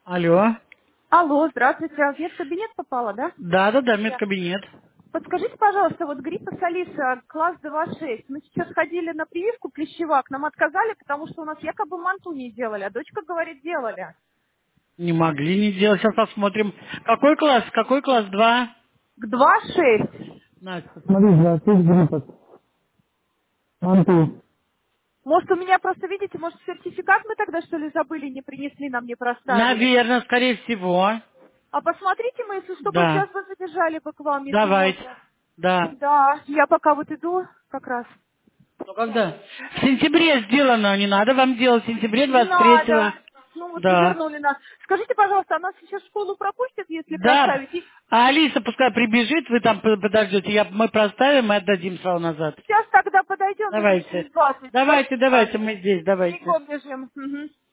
Алло. Алло, здравствуйте. В медкабинет попала, да? Да, Я. медкабинет. Подскажите, пожалуйста, вот гриппа Алиса, класс 2.6. Мы сейчас ходили на прививку клещевак, нам отказали, потому что у нас якобы манту не делали, а дочка говорит, делали. Не могли не делать. Сейчас посмотрим. Какой класс? Какой класс? 2? К 2.6. Настя, смотри, 26 гриппов. Анту. Может, у меня просто, видите, может, сертификат мы тогда, что ли, забыли, не принесли, нам не проставили. Наверное, скорее всего. А посмотрите мы, если что, бы Да. сейчас бы забежали бы к вам, если Давайте. можно. Да. Да, я пока вот иду как раз. Ну когда? В сентябре сделано. Не надо вам делать. В сентябре Не 23-го. надо. Ну вот Да. завернули нас. Скажите, пожалуйста, а нас сейчас в школу пропустят, если Да. проставить? И А Алиса пускай прибежит, вы там подождете. Мы проставим и отдадим сразу назад. сейчас тогда подойдем минут через Давайте. 20. Давайте, Спасибо. мы здесь, давайте. Бегом бежим. Мгм.